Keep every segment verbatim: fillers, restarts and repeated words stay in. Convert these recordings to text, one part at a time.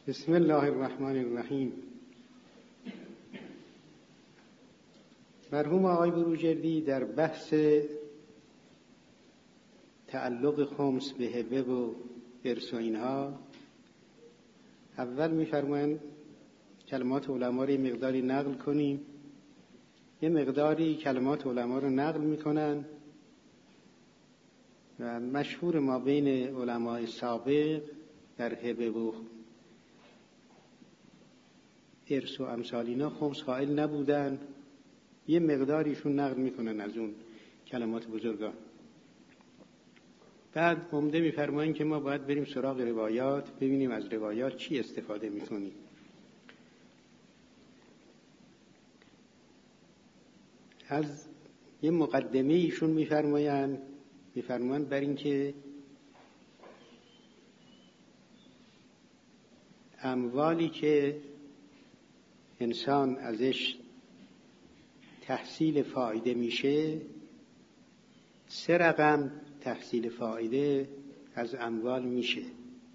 بسم الله الرحمن الرحیم. مرحوم آقای بروجردی در بحث تعلق خمس به هبه و ارث و اینها اول می‌فرمایند کلمات علما رو یه مقداری نقل کنیم، یه مقداری کلمات علما رو نقل میکنن و مشهور ما بین علمای سابق در هبه و ارث و امثال اینا خمس قائل نبودن، یه مقداریشون نقل میکنن از اون کلمات بزرگان. بعد عمده میفرمایند که ما باید بریم سراغ روایات، ببینیم از روایات چی استفاده میکنیم. از یه مقدمه ایشون میفرمایند میفرمایند بر این که اموالی که انسان ازش تحصیل فایده میشه، سه رقم تحصیل فایده از اموال میشه.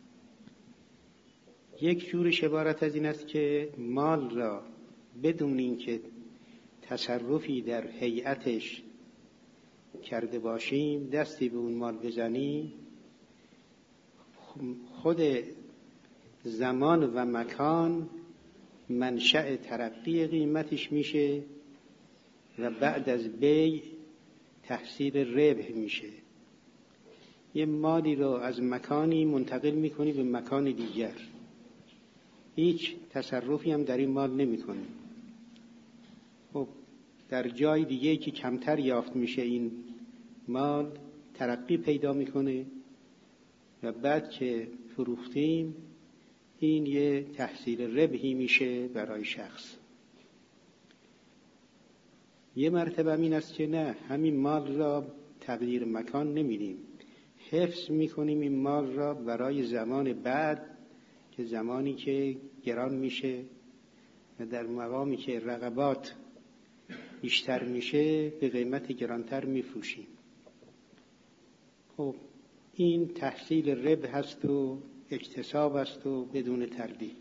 یک جورش عبارت از این است که مال را بدون اینکه تصرفی در هیئتش کرده باشیم دستی به اون مال بزنیم، خود زمان و مکان منشأ ترقی قیمتش میشه و بعد از بیع تحصیل ربح میشه. یه مالی رو از مکانی منتقل میکنی به مکان دیگر، هیچ تصرفی هم در این مال نمیکنی. خب در جای دیگه که کمتر یافت میشه این مال ترقی پیدا میکنه و بعد که فروختیم این یه تحصیل ربحی میشه برای شخص. یه مرتبه این است که نه، همین مال را تغییر مکان نمیدیم، حفظ میکنیم این مال را برای زمان بعد که زمانی که گران میشه و در مقامی که رقبات بیشتر میشه به قیمت گرانتر میفروشیم. خب این تحصیل ربح هست و اکتساب است و بدون تردید.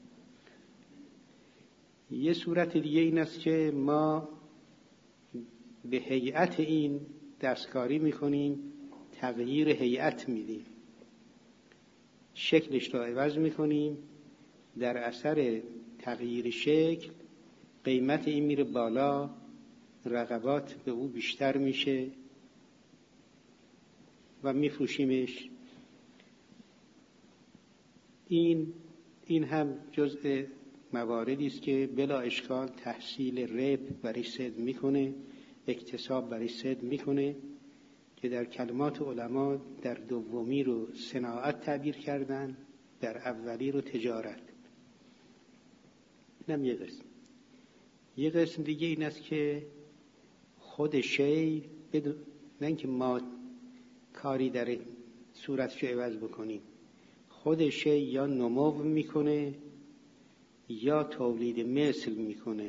یه صورت دیگه این است که ما به هیئت این دستکاری میکنیم، تغییر هیئت میدیم، شکلش را عوض میکنیم، در اثر تغییر شکل قیمت این میره بالا، رقبات به او بیشتر میشه و میفروشیمش. این این هم جزء مواردی است که بلا اشکال تحصیل ربح برای صدق میکنه، اکتساب برای صدق میکنه، که در کلمات علما در دومی رو صناعت تعبیر کردن، در اولی رو تجارت. اینم یه قسم. یه قسم دیگه این است که خود شی بدون نه اینکه ما کاری در صورتشو عوض بکنیم، خود شی یا نمو میکنه یا تولید مثل میکنه.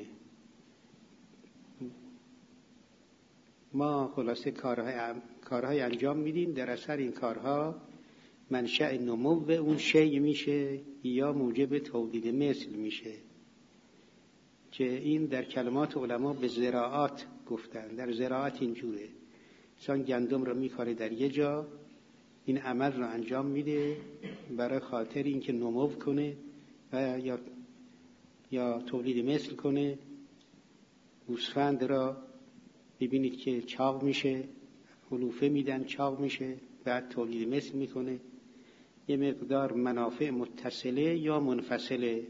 ما خلاصه کارهای, کارهای انجام میدیم، در اثر این کارها منشأ نمو اون شی میشه یا موجب تولید مثل میشه، که این در کلمات علما به زراعات گفتن. در زراعت اینجوره، انسان گندم رو میکاره در یه جا، این عمل رو انجام میده برای خاطر اینکه نمو کنه و یا یا تولید مثل کنه. گوسفند را ببینید که چاق میشه، علوفه میدن چاق میشه، بعد تولید مثل میکنه. یه مقدار منافع متصله یا منفصله.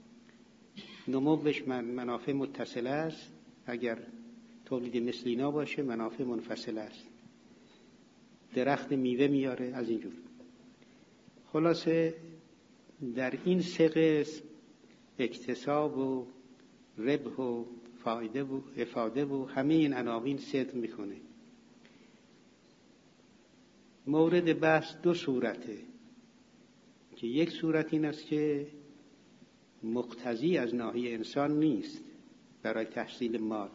نموش منافع متصله است، اگر تولید مثلینا باشه منافع منفصله است. درخت میوه میاره از اینجور. خلاصه در این سه قسم اکتساب و ربح و فایده و افاده و همه این عناوین صدق میکنه. مورد بحث دو صورته، که یک صورت این است که مقتضی از ناحیه انسان نیست برای تحصیل مال،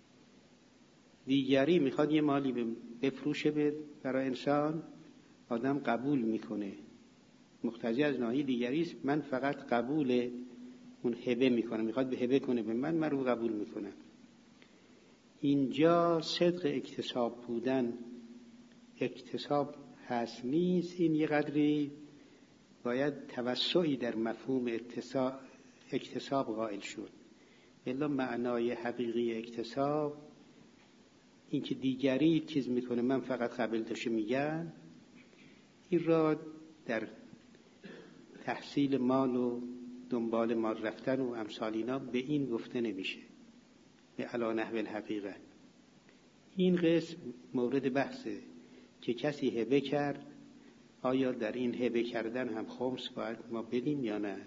دیگری میخواد یه مالی بفروشه برای انسان، آدم قبول میکنه مقتضی از ناحیه دیگری است، من فقط قبول اون هبه میکنم، میخواد به هبه کنه به من، من رو قبول میکنم. اینجا صدق اکتساب بودن اکتساب هست نیست، این یه قدری باید توسعی در مفهوم اکتساب قائل شد. الا معنای حقیقی اکتساب این که دیگری چیز میکنه من فقط قبل داشته میگم، این را در تحصیل مال و دنبال مال رفتن و امثال اینا به این گفته نمیشه به علی نحو الحقیقه. این قسم مورد بحثه که کسی هبه کرد، آیا در این هبه کردن هم خمس باید ما بدیم یا نه.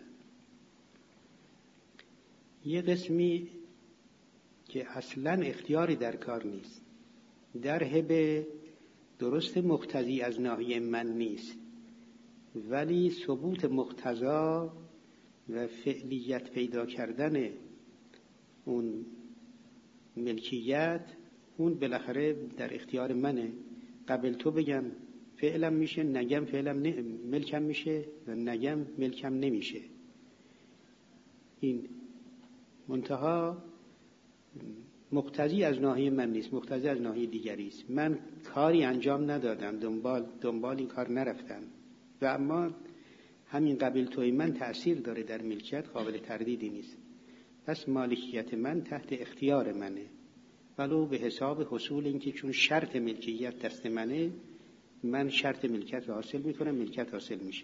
یه قسمی که اصلا اختیاری در کار نیست، در هبه درست مقتضی از ناحیه من نیست، ولی ثبوت مقتضا و فعلیت پیدا کردن اون ملکیت اون بالاخره در اختیار منه. قبل تو بگم فعلم میشه، نگم فعلم نه ملکم میشه و نگم ملکم نمیشه. این منتها مقتضی از ناحیه من نیست، مقتضی از ناحیه دیگری است. من کاری انجام ندادم، دنبال دنبال این کار نرفتم و اما همین قبل توی من تأثیر داره در ملکیت، قابل تردیدی نیست. پس مالکیت من تحت اختیار منه، ولو به حساب حصول اینکه چون شرط ملکیت دست منه، من شرط ملکیت رو حاصل میکنم، ملکیت حاصل میشه.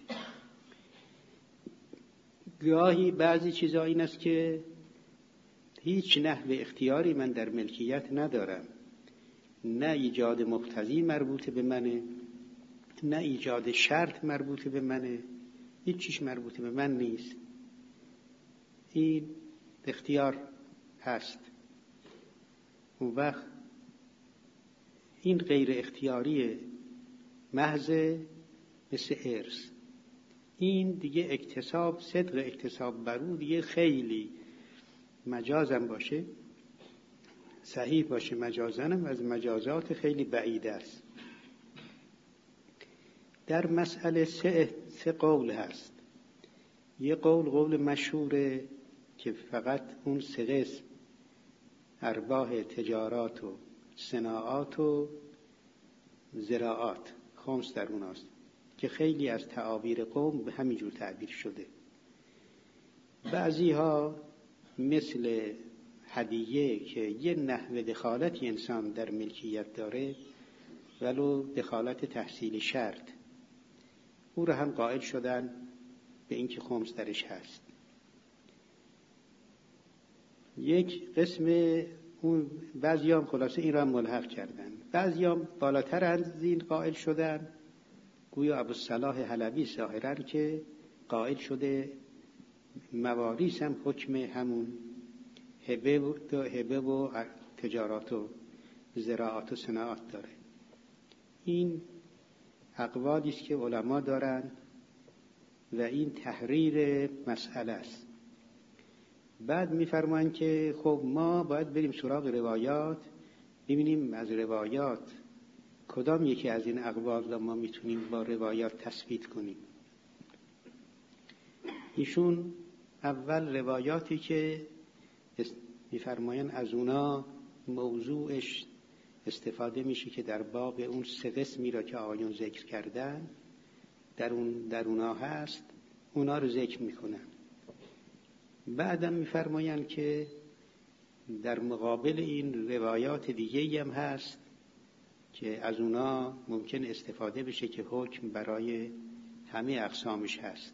گاهی بعضی چیزا این است که هیچ نحو اختیاری من در ملکیت ندارم، نه ایجاد مقتضی مربوط به منه، نه ایجاد شرط مربوط به منه، هیچ چیز مربوط به من نیست. این اختیار هست. اون وقت این غیر اختیاری محض مثل ارث، این دیگه اکتساب، صدق اکتساب برو دیگه خیلی مجازم باشه، صحیح باشه مجازنم از مجازات خیلی بعید است. در مسئله سه, سه قول هست. یه قول قول مشهوره که فقط اون سه قسم ارباح تجارات و صناعات و زراعات خمس در اوناست که خیلی از تعابیر قوم به همینجور تعبیر شده. بعضی ها مثل هدیه که یه نحو دخالتی انسان در ملکیت داره ولو دخالت تحصیل شرط، او را هم قائل شدن به اینکه خمس درش هست. یک قسم اون بعضی هم خلاصه این را هم ملحق کردن، بعضی هم بالاتر از این قائل شدن، گویا ابوالصلاح حلبی ظاهراً که قائل شده مواریث هم حکم همون هبه و, هبه و تجارات و زراعت و صناعت داره. این اقوالی است که علما دارن و این تحریر مسئله است. بعد میفرمایند که خب ما باید بریم سراغ روایات، ببینیم از روایات کدام یکی از این اقوال را ما میتونیم با روایات تثبیت کنیم. ایشون اول روایاتی که میفرمایند از اونا موضوعش استفاده میشه که در باب اون سه قسمی را که آقایون ذکر کردن در اون در اونا هست، اونا رو ذکر میکنن. بعدم میفرمایند که در مقابل این روایات دیگه هم هست که از اونا ممکن استفاده بشه که حکم برای همه اقسامش هست.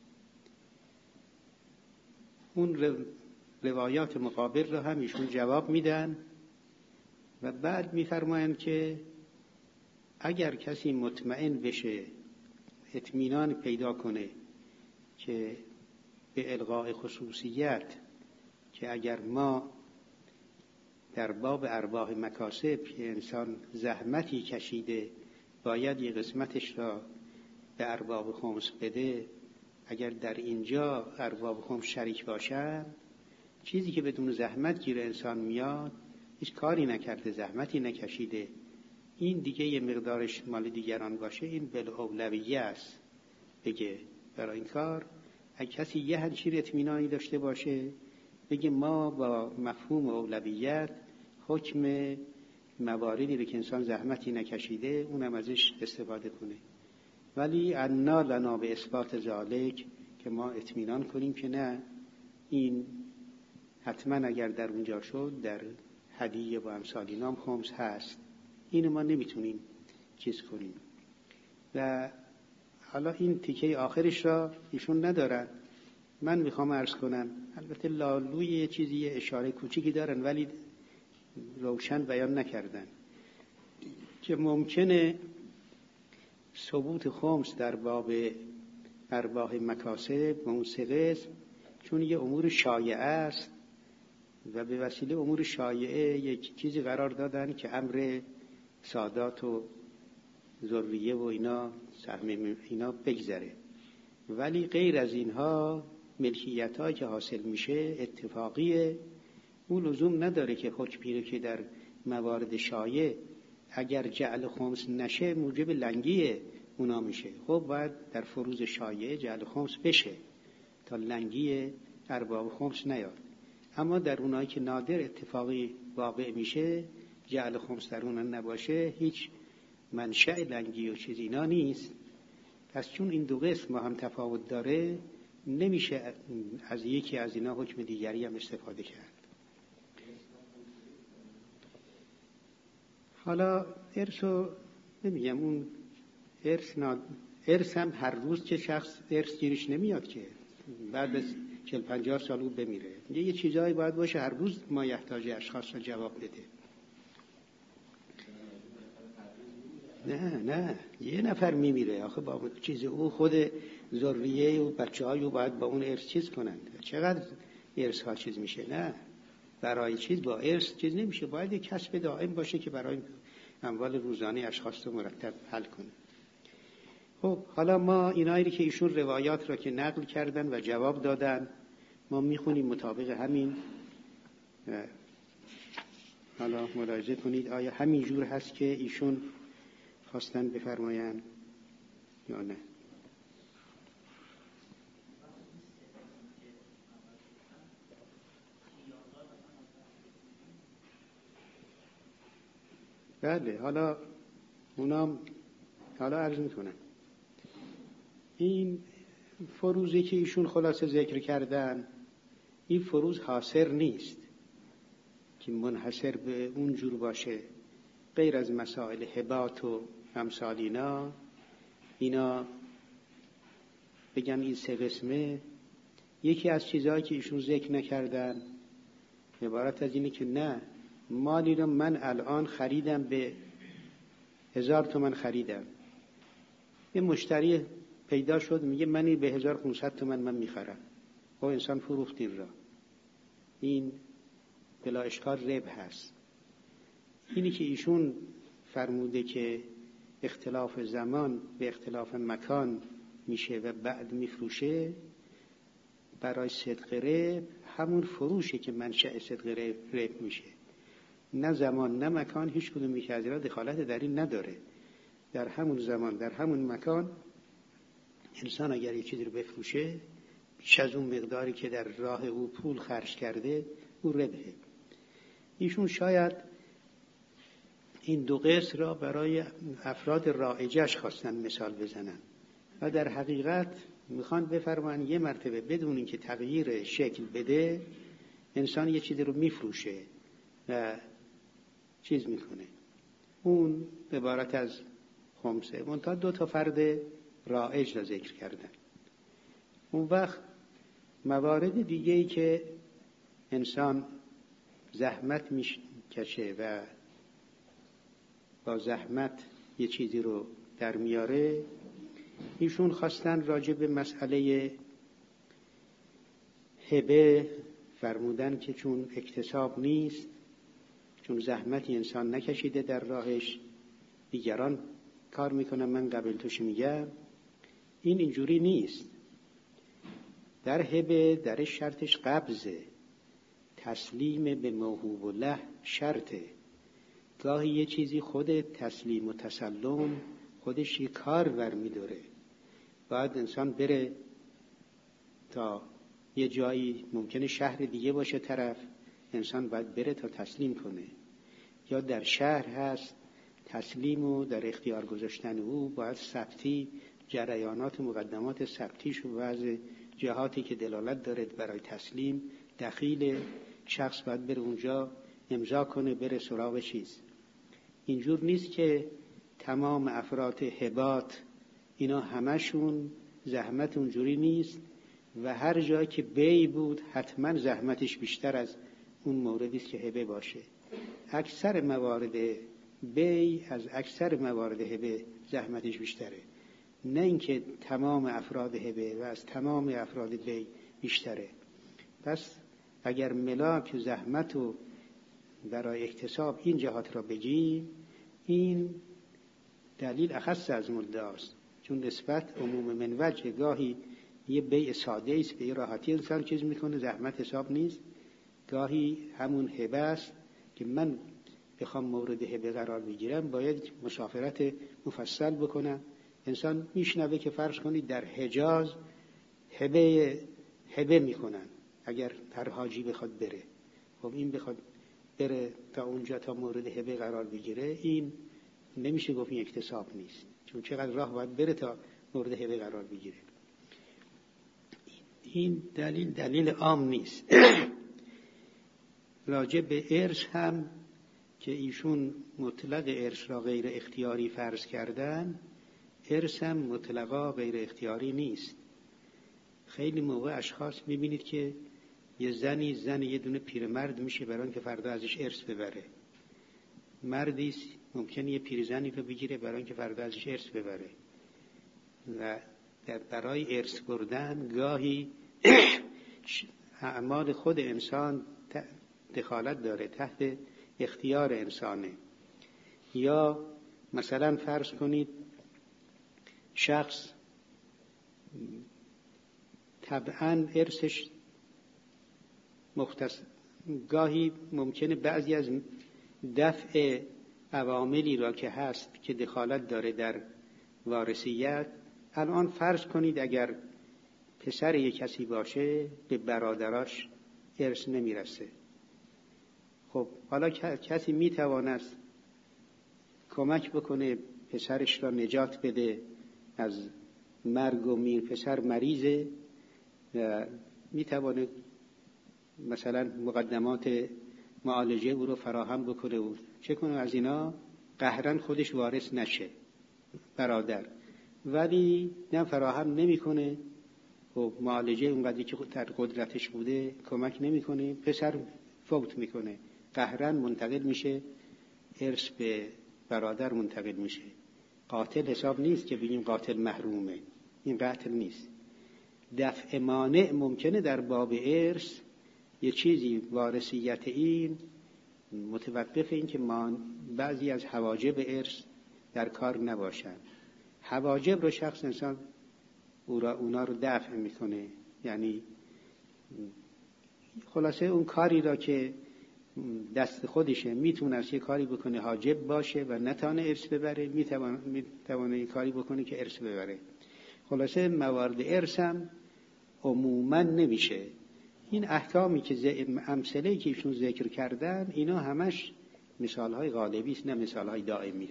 اون روایات مقابل رو هم ایشون جواب میدن و بعد میفرمایند که اگر کسی مطمئن بشه، اطمینان پیدا کنه که به الغاء خصوصیت که اگر ما در باب ارباح مکاسب که انسان زحمتی کشیده باید یه قسمتش را به ارباب خمس بده، اگر در اینجا ارباب خمس شریک باشن، چیزی که بدون زحمت گیر انسان میاد، هیچ کاری نکرده، زحمتی نکشیده، این دیگه یه مقدارش مال دیگران باشه، این بالاولویه است بگه برای این کار اگه کسی یه همچین اطمینانی داشته باشه بگه ما با مفهوم اولویت حکم مواردی رو که انسان زحمتی نکشیده اونم ازش استفاده کنه. ولی انا لنا به اثبات ذالک، که ما اطمینان کنیم که نه، این حتما اگر در اونجا شد در هدیه و امثال اینام خمس هست، اینو ما نمیتونیم چیز کنیم. و حالا این تیکه آخرش را ایشون ندارن، من میخوام عرض کنم. البته لالوی یه چیزی اشاره کوچیکی دارن ولی روشن بیان نکردن که ممکنه ثبوت خمس در باب ارباح مکاسب و اون سه قسم چون یه امور شایعه است و به وسیله امور شایعه یک چیزی قرار دادن که امر سادات و ذریه و اینا سهم اینا بگذره، ولی غیر از اینها ملکیت ها که حاصل میشه اتفاقیه. اون لزوم نداره که حکمی رو که در موارد شایع اگر جعل خمس نشه موجب لنگی اونا میشه، خب باید در فروض شایع جعل خمس بشه تا لنگی ارباب خمس نیاد. اما در اونایی که نادر اتفاقی واقع میشه جعل خمس در اونها نباشه هیچ منشأ لنگی و چیز اینا نیست. پس چون این دو قسم با هم تفاوت داره نمیشه از یکی از اینا حکم دیگری هم استفاده کرد. حالا ارثو نمیگم، اون ارث ناد... ارث هم هر روز که شخص ارث گیرش نمیاد که بعد از چهل پنجاه سال او بمیره. یه چیزایی باید باشه هر روز ما یحتاج اشخاص رو جواب بده. نه نه یه نفر میمیره آخه با چیز او خود ذریه و بچه‌های او باید با اون ارث چیز کنند. چقدر ارث ها چیز میشه؟ نه برای چیز با ارث چیز نمیشه، باید یک کسب دائم باشه که برای اموال روزانه اشخاص رو مرتب حل کنه. خب حالا ما اینایی که ایشون روایات را که نقل کردن و جواب دادن ما میخونیم مطابق همین. حالا ملاحظه کنید آیا همین جور هست که ایشون خواستن بفرمایند یا نه؟ بله حالا اونام حالا عرض میکنم. این فروزی که ایشون خلاصه ذکر کردن این فروز حاصر نیست که منحصر به اون جور باشه، غیر از مسائل هبات و امثال اینا اینا بگم این سه قسمه. یکی از چیزهایی که ایشون ذکر نکردن عبارت از اینه که نه مالی رو من الان خریدم به هزار تومن خریدم، یه مشتری پیدا شد میگه منی به هزار پونصد تومن من میخرم، خب انسان فروخت این را، این بلا اشکال ربح هست. اینی که ایشون فرموده که اختلاف زمان به اختلاف مکان میشه و بعد میفروشه، برای صدق ربح همون فروشه که منشأ صدق ربح میشه، نه زمان نه مکان، هیچ کدوم یک از اینا دخالت در این نداره. در همون زمان در همون مکان انسان اگر یک چیزی رو بفروشه بیش از اون مقداری که در راه او پول خرج کرده او ربحه. ایشون شاید این دو قسم را برای افراد رایجش خواستن مثال بزنن و در حقیقت میخوان بفرمان یه مرتبه بدون اینکه تغییر شکل بده انسان یه چیزی رو میفروشه و چیز میکنه، اون عبارت از خمسه. منتها دو تا فرد رایج را ذکر کردن. اون وقت موارد دیگه‌ای که انسان زحمت میکشه و با زحمت یه چیزی رو در میاره، ایشون خواستن راجع به مسئله هبه فرمودن که چون اکتساب نیست، چون زحمتی انسان نکشیده در راهش، دیگران کار میکنن من قبل توش میگم، این اینجوری نیست. در هبه در شرطش قبضه، تسلیم به موهوب له شرطه. گاهی یه چیزی خود تسلیم و تسلم خودش یه کار برمی‌داره، باید انسان بره تا یه جایی ممکنه شهر دیگه باشه طرف، انسان باید بره تا تسلیم کنه، یا در شهر هست تسلیم و در اختیار گذاشتن او باید ثبتی جریانات مقدمات ثبتیش و بعض جهاتی که دلالت داره برای تسلیم دخیل شخص باید بره اونجا امضا کنه بره سراغ چیز. اینجور نیست که تمام افراد هبات اینا همشون زحمت اونجوری نیست و هر جایی که بی بود حتما زحمتش بیشتر از اون موردی است که هبه باشه. اکثر موارد بی از اکثر موارد هبه زحمتش بیشتره، نه اینکه تمام افراد هبه و از تمام افراد بی بیشتره. پس اگر ملاک زحمت و برای اکتساب این جهات را بگیم، این دلیل اخص از مدعاست، چون نسبت عموم من وجه گاهی یه بیع ساده است به راحتی انسان چیز میکنه زحمت حساب نیست، گاهی همون هبه است که من بخوام مورد هبه قرار بگیرم باید مسافرت مفصل بکنم. انسان میشنوه که فرض کنید در حجاز هبه هبه میکنن اگر هر حاجی بخواد بره، خب این بخواد بره تا اونجا تا مورد هبه قرار بگیره، این نمیشه گفت این اکتساب نیست، چون چقدر راه باید بره تا مورد هبه قرار بگیره. این دلیل دلیل عام نیست. راجع به ارث هم که ایشون مطلق ارث را غیر اختیاری فرض کردن، ارث هم مطلقا غیر اختیاری نیست. خیلی موقع اشخاص میبینید که یه زنی زن یه دونه پیرمرد میشه برای اینکه فردا ازش ارث ببره، مردی ممکنه یه پیرزنی رو بگیره برای اینکه فردا ازش ارث ببره. و در برای ارث بردن گاهی اعمال خود انسان دخالت داره، تحت اختیار انسانه. یا مثلا فرض کنید شخص طبعاً ارثش مختص گاهی ممکنه بعضی از دفع عواملی را که هست که دخالت داره در وارثیت، الان فرض کنید اگر پسر یک کسی باشه به برادراش ارث نمیرسه، خب حالا کسی میتواند کمک بکنه پسرش را نجات بده از مرگ و میر، پسر مریضه و میتواند مثلا مقدمات معالجه او رو فراهم بکنه و چه کنه از اینا قهرن خودش وارث نشه برادر، ولی نه فراهم نمیکنه و معالجه اونقدری که در قدرتش بوده کمک نمیکنه، پسر فوت میکنه، قهرن منتقل میشه، ارث به برادر منتقل میشه. قاتل حساب نیست که بگیم قاتل محرومه، این قتل نیست. دفع مانع ممکنه در باب ارث یه چیزی وارثیت این متوقف این که بعضی از حواجب ارث در کار نباشن. حواجب رو شخص انسان اونا رو دفع میکنه، یعنی خلاصه اون کاری را که دست خودشه میتونه از یه کاری بکنه حاجب باشه و نتانه ارث ببره، میتونه میتونه یه کاری بکنه که ارث ببره. خلاصه موارد ارث هم عموما نمیشه. این احکامی که امثله که ایشون ذکر کردن اینا همش مثالهای غالبی است، نه مثالهای دائمی.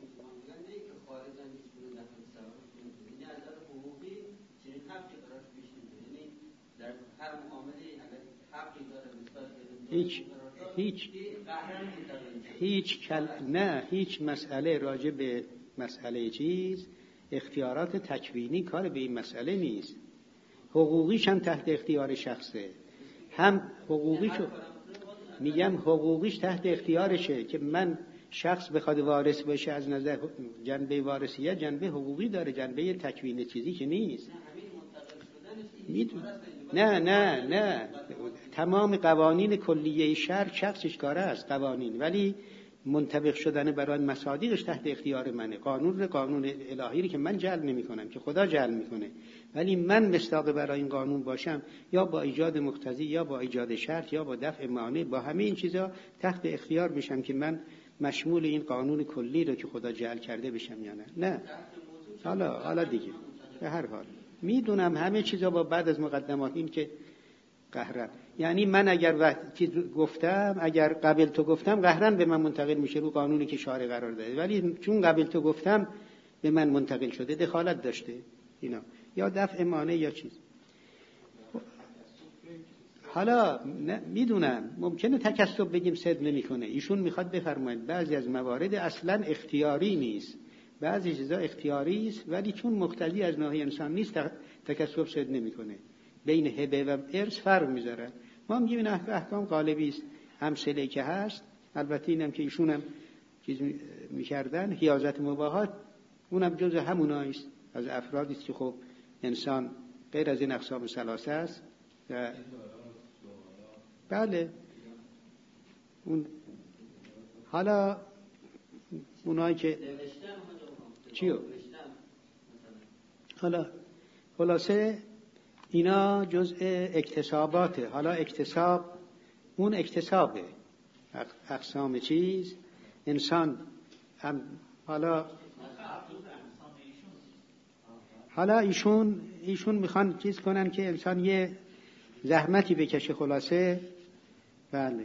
هیچ هیچ هیچ کل... نه هیچ مسئله راجع به مسئله چیز اختیارات تکوینی کار به این مسئله نیست. حقوقیش هم تحت اختیار شخصه، هم حقوقیشو میگم حقوقیش تحت اختیارشه که من شخص بخواد وارث باشه از نظر جنبه وارثیت جنبه حقوقی داره، جنبه تکوین چیزی که نیست. میدون نه نه نه تمام قوانین کلیه شرع شخصش کاره است قوانین، ولی منطبق شدن برای مصادیقش تحت اختیار منه. قانون قانون الهی که من جعل نمی کنم که خدا جعل میکنه، ولی من مصداق برای این قانون باشم یا با ایجاد مقتضی یا با ایجاد شرط یا با دفع مانع، با همه این چیزا تحت اختیار بشم که من مشمول این قانون کلی رو که خدا جعل کرده بشم یا نه. نه حالا حالا دیگه به هر حال میدونم همه چیزا با بعد از مقدمات. این که قهرن، یعنی من اگر وقتی گفتم، اگر قبل تو گفتم، قهرن به من منتقل میشه رو قانونی که شارع قرار داده، ولی چون قبل تو گفتم به من منتقل شده، دخالت داشته اینا، یا دفع مانع یا چیز. حالا میدونم ممکنه تکسب بگیم صد نمیکنه. ایشون میخواد بفرماید بعضی از موارد اصلا اختیاری نیست، بعضی چیزا اختیاری است، ولی چون مقتضی از ناحیه انسان نیست تکسب صد نمیکنه. بین هبه و ارث فرق میذاره. ما میگیم این احکام غالبی است، همسله که هست. البته اینم که ایشون هم چیز میکردن، حیازت مباحات، اونم جز همونایی است، از افرادی است که خب انسان غیر از این اقسام ثلاثه است. و بله اون حالا اونایی که چیو حالا خلاصه اینا جزء اکتساباته. حالا اکتساب اون اکتسابه، اقسام چیز انسان هم. حالا حالا ایشون ایشون میخوان چیز کنن که انسان یه زحمتی بکشه. خلاصه بله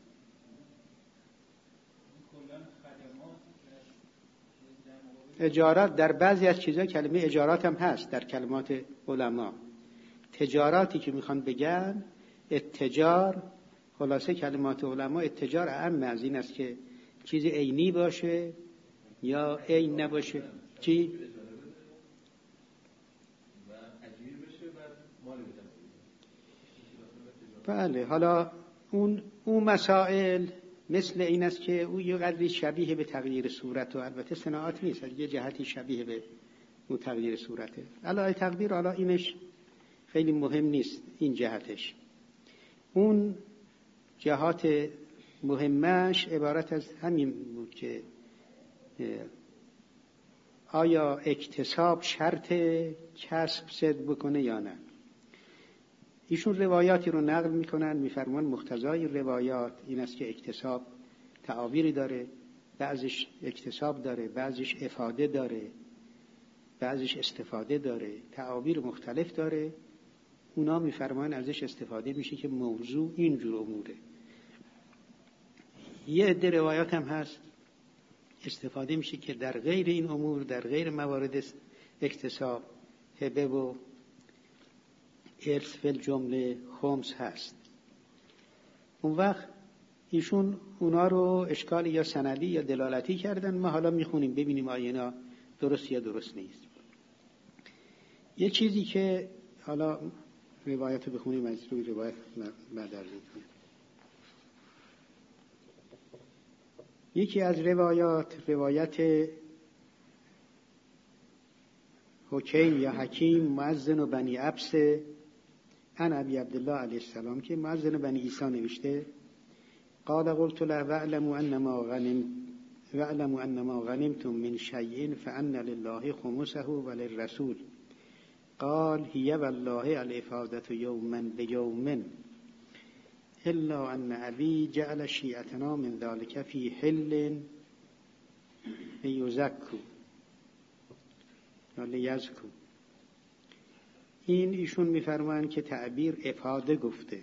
اجارات در بعضی از چیزا کلمه اجارات هم هست در کلمات علما. تجاراتی که میخوان بگن اتجار، خلاصه کلمات علما اتجار اعم از این است که چیز عینی باشه یا عین نباشه. چی؟ بله حالا اون اون مسائل مثل این است که او یه قدری شبیه به تغییر صورت و البته صناعت نیست، از یه جهتی شبیه به اون تغییر صورته. علاوه تقدیر حالا اینش خیلی مهم نیست این جهتش. اون جهات مهمش عبارت از همین بود که آیا اکتساب شرط کسب صدق بکنه یا نه. ایشون روایاتی رو نقل میکنن، میفرمان مقتضای روایات این است که اکتساب تعابیری داره، بعضش اکتساب داره، بعضش افاده داره، بعضش استفاده داره، تعابیر مختلف داره. اونا میفرمان ازش استفاده میشه که موضوع اینجور اموره. یه عده روایات هم هست استفاده میشه که در غیر این امور، در غیر موارد اکتساب، هبه و ارث فی الجمله خمس هست. اون وقت ایشون اونا رو اشکال یا سندی یا دلالتی کردن. ما حالا میخونیم ببینیم آیا اینا درست یا درست نیست. یه چیزی که حالا روایت رو بخونیم، از روی روایت بعد عرض می‌کنم. یکی از روایات روایت حکیم یا حکیم مؤذن بنی عبس عن ابی عبدالله علیه السلام که مؤذن بنی عیسی نوشته قال قلت له واعلموا انما غنم واعلموا انما غنمتم من شیء فان لله خمسه وللرسول قال هي والله الافاده يوما بيوم الا ان ابي جعل شيعتنا من ذلك في حل يزكوا ولی یزکو. این ایشون میفرمان که تعبیر افاده گفته.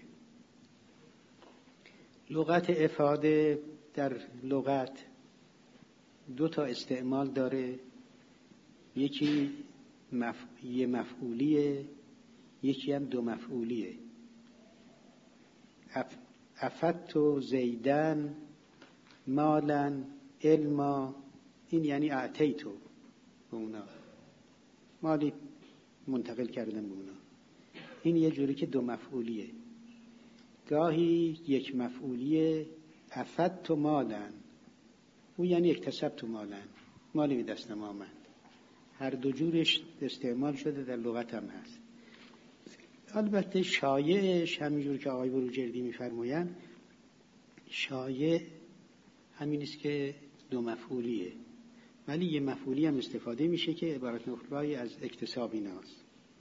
لغت افاده در لغت دو تا استعمال داره، یکی مف... یه مفعولیه، یکی هم دو مفعولیه. اف... افت و زیدن مالن علما، این یعنی اعطیتو به اونا، مالی منتقل کردن به اونا. این یه جوری که دو مفعولیه. گاهی یک مفعولیه افت و مالن، او یعنی اکتسبت و مالن، مالی به دستم آمد. هر دو جورش استعمال شده در لغت هم هست. البته شایعش همینجور که آقای بروجردی میفرمایند، شایع همین است که دو مفعولیه، ولی یه مفعولی هم استفاده میشه که عبارت نخبایی از اکتساب ایناست.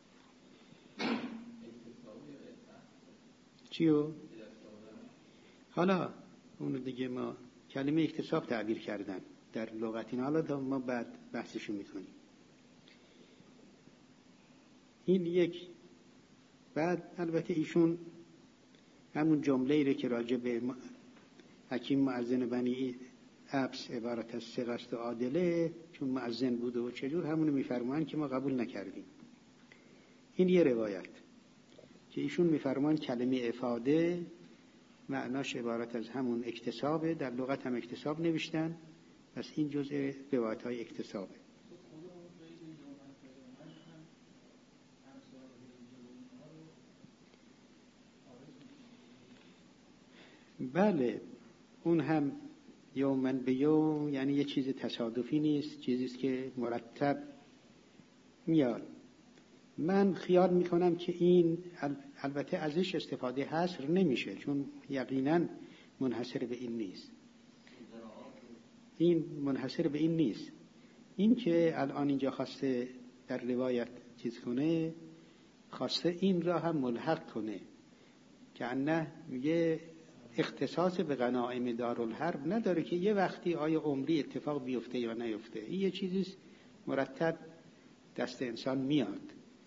چیو؟ حالا اونو دیگه ما کلمه اکتساب تعبیر کردن در لغت اینا، حالا ما بعد بحثشو میکنیم. این یک. بعد البته ایشون همون جمله‌ای رو که راجع به حکیم مؤذن بنی عبس عبارت از ثقه و عادله، چون مؤذن بوده و چجور، همونو میفرمان که ما قبول نکردیم. این یه روایت که ایشون میفرمان کلمه افاده معناش عبارت از همون اکتسابه، در لغت هم اکتساب نوشتن، پس این جزء روایت های اکتسابه. بله، اون هم یومن به یوم، یعنی یه چیز تصادفی نیست، چیزیست که مرتب میاد. من خیال میکنم که این البته ازش استفاده حصر نمیشه، چون یقینا منحصر به این نیست. این منحصر به این نیست. این که الان اینجا خواسته در روایت چیز کنه، خواسته این را هم ملحق کنه که نه یه اختصاص به غنایم دارالحرب نداره که یه وقتی آیا عمری اتفاق بیفته یا نیفته. این یه چیزیست مرتب دست انسان میاد.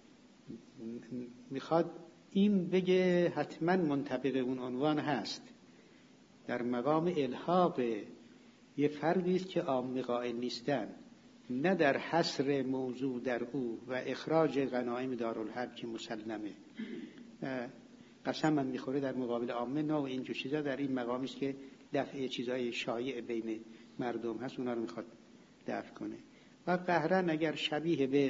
میخواد این بگه حتما منطبق اون عنوان هست، در مقام الحاق یه فردی است که عام قائل نیستن، نه در حصر موضوع در او و اخراج غنایم دارالحرب که مسلمه. قسم من میخوره در مقابل عامه، نه و اینجور چیزا در این مقامی است که دفع چیزای شایع بین مردم هست، اونا رو میخواد دفع کنه. و قهرن اگر شبیه به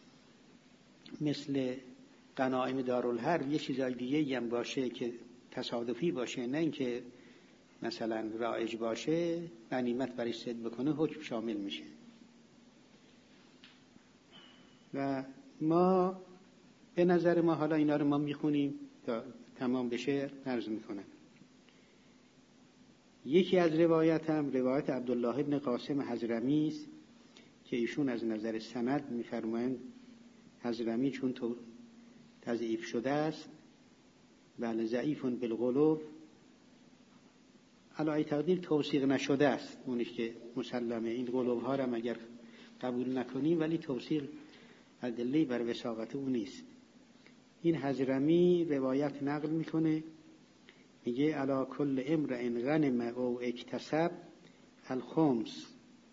مثل غنایم دارالحرب یه چیزای دیگه هم باشه که تصادفی باشه، نه اینکه مثلا رایج باشه، غنیمت برای صد بکنه، حکم شامل میشه. و ما به نظر ما حالا اینا رو ما میخونیم تا تمام بشه عرض میکنم. یکی از روایت هم روایت عبدالله ابن قاسم حضرمی است که ایشون از نظر سند میفرمایند حضرمی چون تو تضعیف شده است، بله ضعیفون بالغلو، علی تقدیر توثیق نشده است، اونیش که مسلمه. این غلوها رو اگر قبول نکنیم ولی توثیق ادله بر وثاقت اون نیست. این حضرمی روایت نقل میکنه، میگه علی کل امرئ غنم او اکتسب الخمس،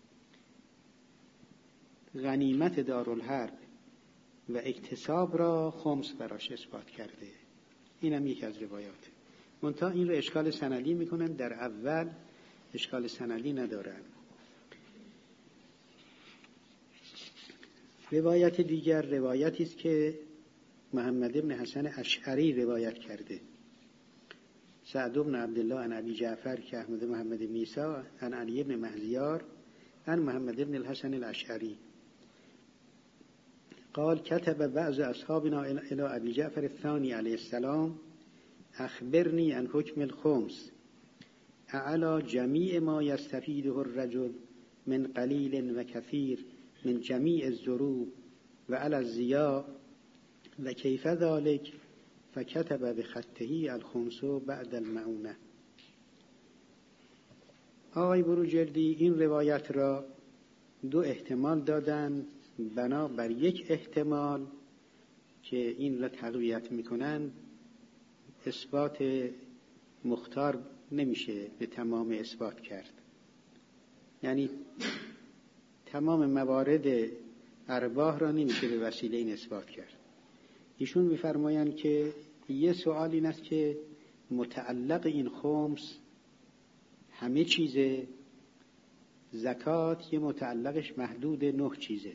غنیمت دارالحرب و اکتساب را خمس براش اثبات کرده. این هم یک از روایات. منتها این رو اشکال سندی میکنن، در اول اشکال سندی ندارن. روایت دیگر روایتی است که محمد ابن حسن اشعری روایت کرده، سعد بن عبدالله عن ابی جعفر که احمد محمد میسا عن علی ابن مهزیار عن محمد ابن الحسن الاشعری قال كتب بعض اصحابنا الى ابي جعفر الثاني عليه السلام اخبرني عن حكم الخمس اعلى جميع ما يستفيده الرجل من قليل وكثير من جميع الضروب وعلى الزياء وكيف ذلك فكتب بخطه الخمس بعد المعونه. آقای بروجردی این روایت را دو احتمال دادن، بنا بر یک احتمال که این را تقویت میکنن اثبات مختار نمیشه به تمام اثبات کرد، یعنی تمام موارد ارباح را نمیشه به وسیله این اثبات کرد. ایشون میفرمایند که یه سوال این است که متعلق این خمس همه چیزه، زکات یه متعلقش محدود نه چیزه،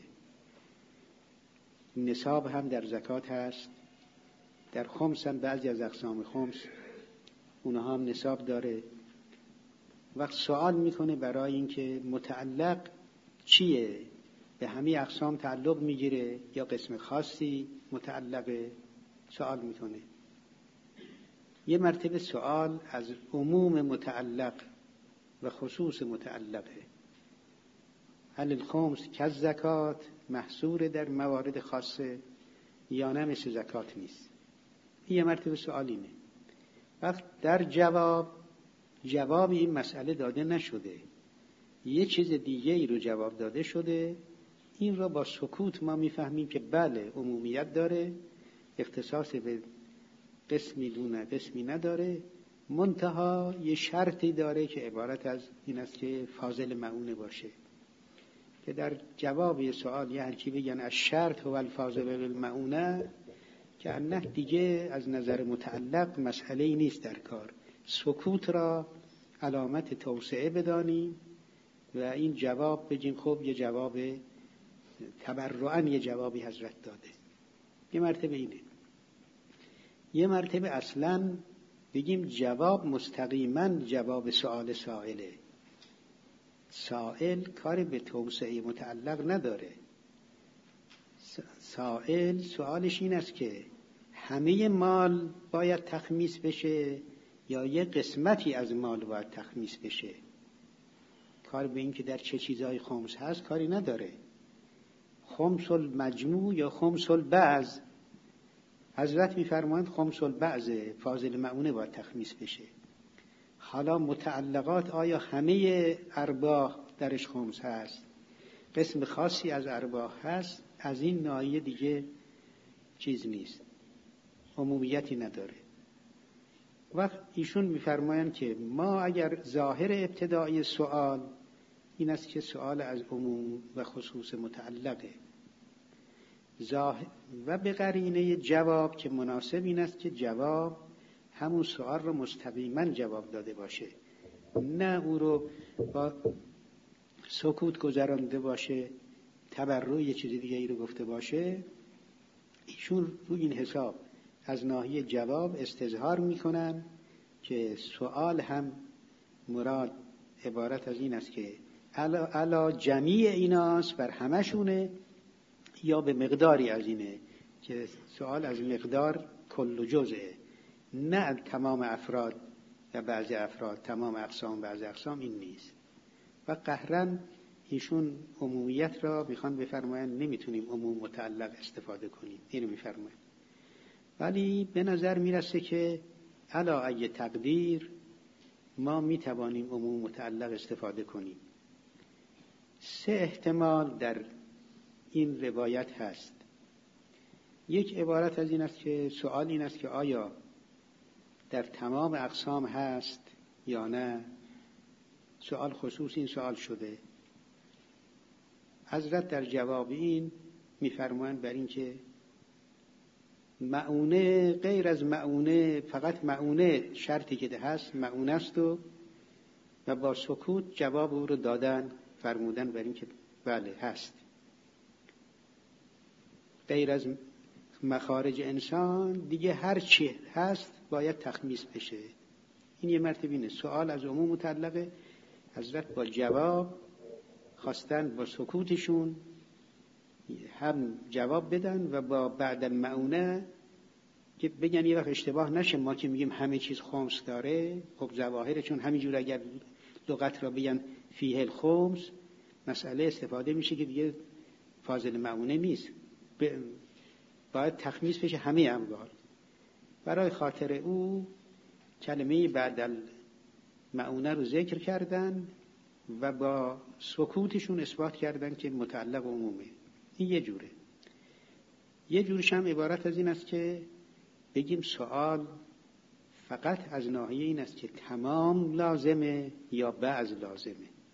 نصاب هم در زکات هست، در خمس هم بعضی از اقسام خمس اونها هم نصاب داره. وقت سوال میکنه برای اینکه متعلق چیه، به همه اقسام تعلق میگیره یا قسم خاصی متعلقه، سوال میکنه. یه مرتبه سوال از عموم متعلق و خصوص متعلقه. هل الخمس که زکات محصور در موارد خاصه یا نه مثل زکات نیست؟ یه مرتبه سوال اینه. وقت در جواب جواب این مسئله داده نشده، یه چیز دیگه ای رو جواب داده شده. این را با سکوت ما میفهمیم که بله عمومیت داره، اختصاص به قسمی دونه قسمی نداره، منتها یه شرطی داره که عبارت از این است که فاضل معونه باشه، که در جواب یه سوال یه هرچی بگن از شرط و الفاضل بالمعونه، که نه دیگه از نظر متعلق مسئله‌ای نیست در کار. سکوت را علامت توسعه بدانیم و این جواب بگیم خب یه جواب تبرعاً یه جوابی حضرت داده. یه مرتبه اینه. یه مرتبه اصلاً بگیم جواب مستقیماً جواب سؤال سائله. سائل کار به توسعه متعلق نداره. سائل سؤالش این است که همه مال باید تخمیس بشه یا یه قسمتی از مال باید تخمیس بشه. کار به این که در چه چیزهای خمس هست کاری نداره. خمس المجموع یا خمس البعض، حضرت میفرمایند خمس البعض فاضل معونه باید تخمیس بشه. حالا متعلقات آیا همه ارباح درش خمس هست، قسم خاصی از ارباح هست، از این ناحیه دیگه چیز نیست، عمومیتی نداره. وقت ایشون میفرمایند که ما اگر ظاهر ابتدایی سوال این است که سوال از عموم و خصوص متعلقه و به قرینه جواب که مناسب این است که جواب همون سوال رو مستقیما جواب داده باشه، نه او رو با سکوت گذرانده باشه، تبرع یه چیز دیگه ای رو گفته باشه. ایشون رو این حساب از ناحیه جواب استظهار میکنن که سوال هم مراد عبارت از این است که علا, علا جمیع ایناست، بر همشونه، یا به مقداری از اینه که سوال از مقدار کل و جزءه، نه تمام افراد یا بعضی افراد، تمام اقسام بعضی اقسام، این نیست. و قهرن ایشون عمومیت را میخوان بفرمایند نمیتونیم عموم متعلق استفاده کنیم، اینو میفرمایند. ولی به نظر میرسه که علا ای تقدیر ما میتوانیم عموم متعلق استفاده کنیم. سه احتمال در این روایت هست. یک عبارت از این است که سوال این است که آیا در تمام اقسام هست یا نه. سوال خصوص این سوال شده. حضرت در جواب این میفرمایند بر این که معونه غیر از معونه، فقط معونه شرطی که هست معونه است و و با سکوت جواب او رو دادن، فرمودن بر این که بله هست. غیر از مخارج انسان دیگه هر چی هست باید تخمیس بشه. این یه مرتبه اینه. سوال از عموم متعلقه، حضرت با جواب خواستن با سکوتشون هم جواب بدن و با بعد المعونه که بگن یه وقت اشتباه نشه ما که میگیم همه چیز خمس داره، خب ظواهرشون همینجور اگر لغت را بگن فیه الخمس مسئله استفاده میشه که دیگه فاضل معونه نیست، باید تخمیس بشه همه اموال. برای خاطر او کلمه بعد المعونه رو ذکر کردن و با سکوتشون اثبات کردن که متعلق عمومه. این یه جوره. یه جورش هم عبارت از این است که بگیم سوال فقط از ناحیه این است که تمام لازمه یا بعض لازمه.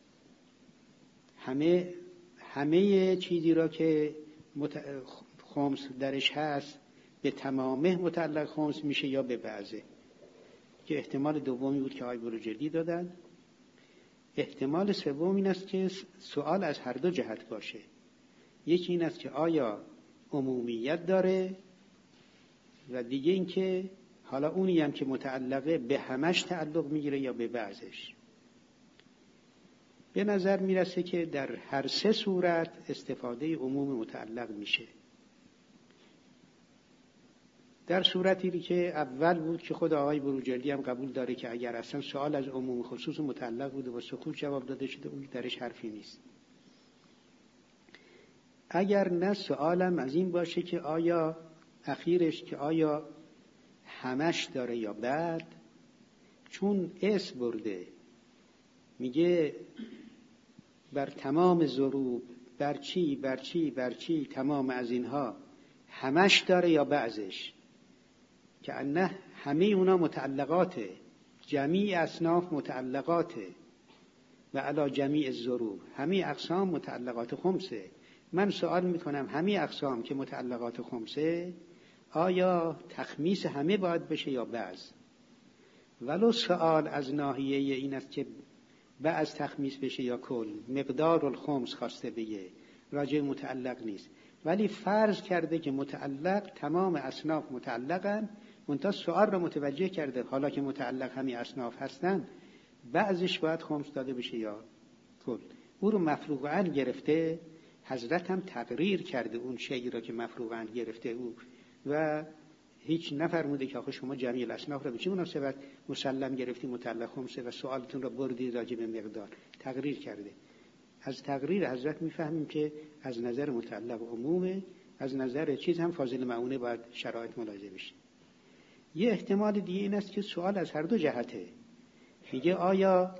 همه همه چیزی را که مت... خمس درش هست به تمامه متعلق خمس میشه یا به بعضه، که احتمال دومی بود که آقای بروجردی دادن. احتمال سوم این است که سوال از هر دو جهت باشه. یکی این است که آیا عمومیت داره و دیگه این که حالا اونی هم که متعلقه به همش تعلق میگیره یا به بعضش. به نظر میرسه که در هر سه صورت استفاده عموم متعلق میشه. در صورتی که اول بود که خود آقای بروجردی هم قبول داره که اگر اصلا سوال از عموم خصوص متعلق بوده و سکوت جواب داده شده اون درش حرفی نیست. اگر نه سوالم از این باشه که آیا اخیرش که آیا همش داره یا بعد، چون اسم برده میگه بر تمام ضروب برچی برچی برچی تمام از اینها همش داره یا بعضش؟ که انه همه اونا متعلقاته، جمیع اصناف متعلقاته و علا جمیع الضروب، همه اقسام متعلقات خمسه. من سوال میکنم همه اقسام که متعلقات خمسه، آیا تخمیس همه باید بشه یا بعض؟ ولو سوال از ناحیه این است که بعض تخمیس بشه یا کل، مقدار الخمس خواسته بگه، راجع متعلق نیست. ولی فرض کرده که متعلق تمام اصناف متعلقن، منتها سوال را متوجه کرده حالا که متعلق همه اصناف هستن بعضش باید خمس داده بشه یا کل. او رو مفروغاً گرفته، حضرت هم تقریر کرده اون شیئی را که مفروغاً گرفته او و هیچ نفرموده که آخه شما جمیع الاصناف را به چه مناسبت مسلم گرفتی متعلق خمسه و سوالتون را بردی راجع به مقدار. تقریر کرده. از تقریر حضرت میفهمیم که از نظر متعلق عمومه، از نظر چیز هم فاضل معونه باید شرایط ملاحظه بشه. یه احتمال دیگه این است که سوال از هر دو جهته. میگه آیا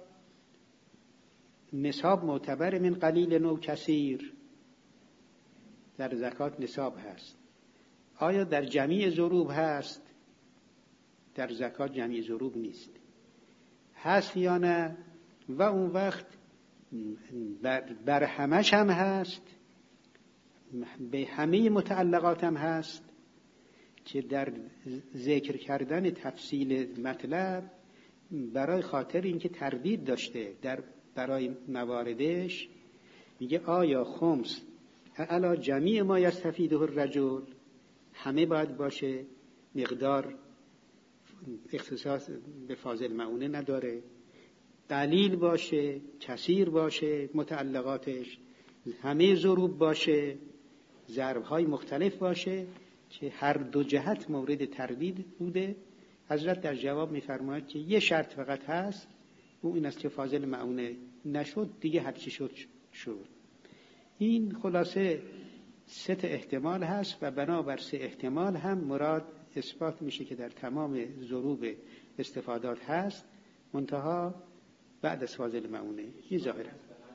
نصاب معتبر من قلیل نو کثیر؟ در زکات نصاب هست. آیا در جمیع ضروب هست؟ در زکات جمیع ضروب نیست. هست یا نه؟ و اون وقت بر, بر همش هم هست، به همه متعلقات هم هست، که در ذکر کردن تفصیل مطلب برای خاطر اینکه تردید داشته در برای مواردش میگه آیا خمس علی جمیع ما یستفیده الرجل، همه باید باشه، مقدار اختصاص به فاضل معونه نداره، قلیل باشه، کثیر باشه، متعلقاتش همه ضروب باشه، ضرب‌های مختلف باشه، که هر دو جهت مورد تردید بوده. حضرت در جواب می‌فرماید که یه شرط فقط هست، او این است که فاضل معونه نشد، دیگه هر چی شد شد. این خلاصه سه احتمال هست و بنابر سه احتمال هم مراد اثبات میشه که در تمام ضروب استفادات هست، منتها بعد از فاضل معونه. این ظاهره.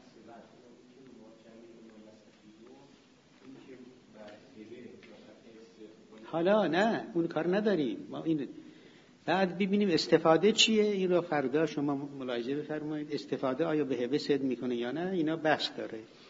حالا نه اون کار نداریم ما، این بعد ببینیم استفاده چیه. این رو فردا شما ملاحظه بفرمایید، استفاده آیا به هبه صد میکنه یا نه، اینا بحث داره.